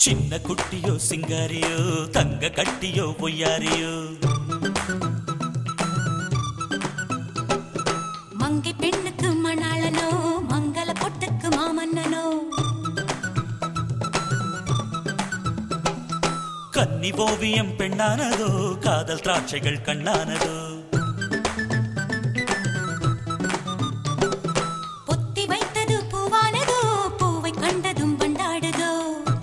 சின்ன குட்டியோ சிங்காரியோ தங்க கட்டியோ பொய்யாரியோ மங்கை பெண்ணுக்கு மணாளனோ மங்கள பொட்டுக்கு மாமன்னனோ கன்னி ஓவியம் பெண்ணானதோ காதல் திராட்சைகள் கண்ணானதோ பொத்தி வைத்தது பூவானதோ பூவை கண்டதும் பண்டாடுதோ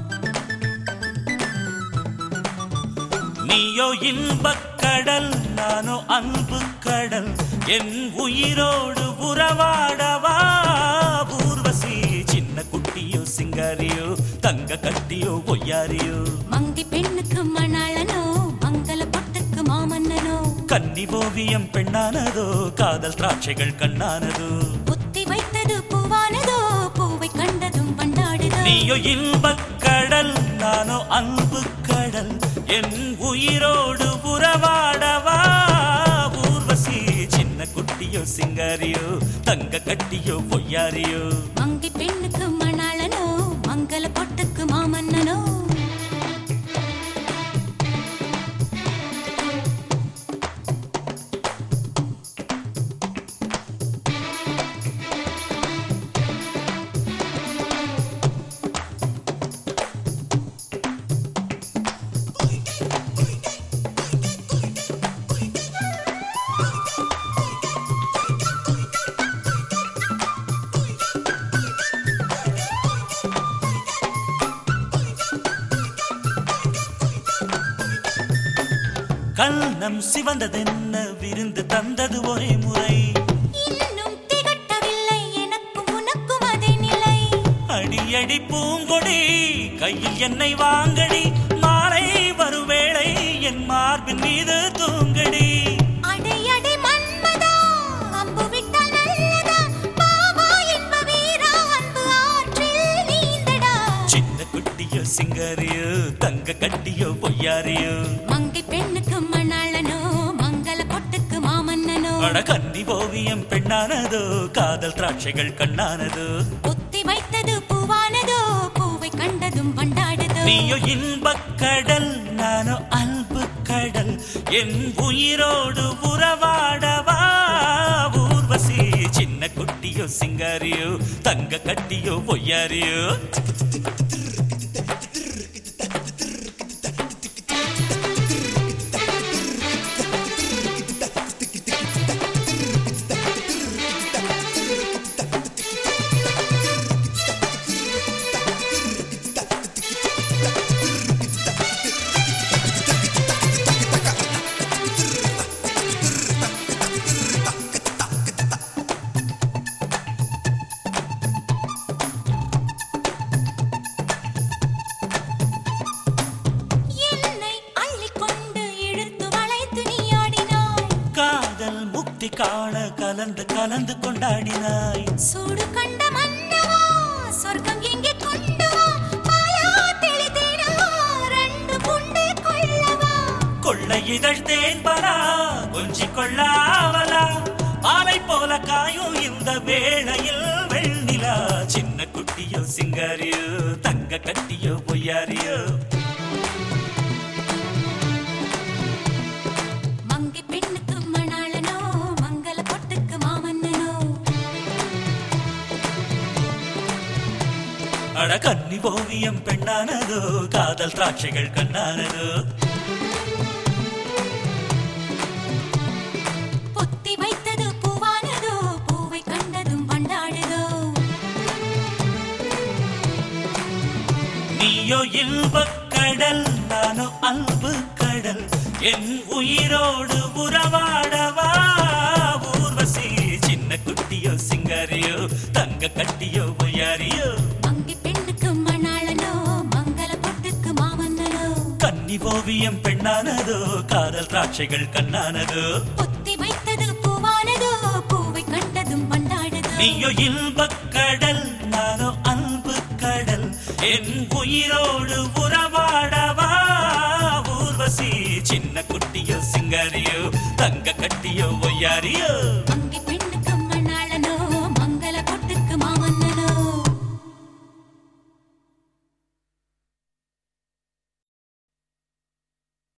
நீயோ இன்பக் கடல் நானோ அன்பு கடல் என் உயிரோடு உறவாடவா ஊர்வசி சின்ன குட்டியோ சிங்காரியோ தங்க கட்டியோ பொய்யாரியோ மங்கை பெண்ணுக்கு மணாளனோ மங்கள பொட்டுக்கு மாமன்னனோ கன்னி ஓவியம் பெண்ணானதோ காதல் திராட்சைகள் கண்ணானதோ பொத்தி வைத்தது பூவானதோ பூவை கண்டதும் பண்டாடுதோ நீயோ இன்பக் கடல் நானோ அன்பு கடல் என் உயிரோடு உறவாடவா ஊர்வசி சின்ன குட்டியோ சிங்காரியோ தங்க கட்டியோ பொய்யாரியோ மங்கை பெண்ணுக்கு மணாளனோ மங்கள பொட்டுக்கு மாமன்னனோ கண்ணம் சிவந்ததென்ன விருந்து தந்தது ஒரே முறை இன்னும் திகட்டவில்லை எனக்கும் உனக்கும் அதே நிலை அடியடி பூங்கொடி கையில் என்னை வாங்கடி மாலை வருவேளை என் மார்பின் மீது தூங்கடி அடை அடை மன்மதா அம்பு விட்டால் நல்லதா பாவா என்ப வீரா அன்பு ஆற்றில் நீந்தடா சின்ன குட்டியோ சிங்காரியோ தங்க கட்டியோ பொய்யாரியோ மங்கை பெண்ணுக்கு மணாளனோ மங்கள பொட்டுக்கு மாமன்னனோ அட கன்னி ஓவியம் பெண்ணானதோ காதல் திராட்சைகள் கண்ணானதோ பொத்தி வைத்தது பூவானதோ பூவை கண்டதும் பண்டாடுதோ நீயோ இன்பக் கடல் நானோ அன்பு கடல் என் உயிரோடு உறவாடவா ஊர்வசி சின்ன குட்டியோ சிங்காரியோ தங்க கட்டியோ பொய்யாரியோ என்னை அள்ளிக்கொண்டு இழுத்து வளைத்து நீ ஆடினாய் காதல் முக்தி காண கலந்து கலந்து கொண்டாடினாய் சூடு கண்ட மன்னவா சொர்க்கம் எங்கே கொண்டு வா மாயா தெளிதேனா ரெண்டு புண்டு கொள்ளவா கொள்ளை இதழ் தேன் பரா கொஞ்சி கொள்ளாவலா பாலை போல காயும் இந்த வேளையில் வெண்ணிலா சின்ன குட்டியோ சிங்காரியோ தங்க கட்டியோ பொய்யாரியோ மங்கை பெண்ணுக்கு மணாளனோ மங்கள பொட்டுக்கு மாமன்னனோ அட கன்னி ஓவியம் பெண்ணானதோ காதல் திராட்சைகள் கண்ணானதோ பொத்தி வைத்தது பூவானதோ பூவை கண்டதும் பண்டாடுதோ நீயோ இன்பக் கடல் நானோ அன்பு கடல் என் உயிரோடு உறவாடவா ஊர்வசி சின்ன குட்டியோ சிங்காரியோ தங்க கட்டியோ பொய்யாரியோ மங்கை பெண்ணுக்கு மணாளனோ மங்கள பொட்டுக்கு மாமன்னனோ கன்னி ஓவியம் பெண்ணானதோ காதல் திராட்சைகள் கண்ணானதோ பொத்தி வைத்தது பூவானதோ பூவை கண்டதும் பண்டாடுதோ நீயோ இன்பக் கடல் நானோ அன்பு கடல் என் உயிரோடு உறவாடவா ஊர்வசி சின்ன குட்டியோ சிங்காரியோ தங்க கட்டியோ ஒய்யாரியோ மங்கை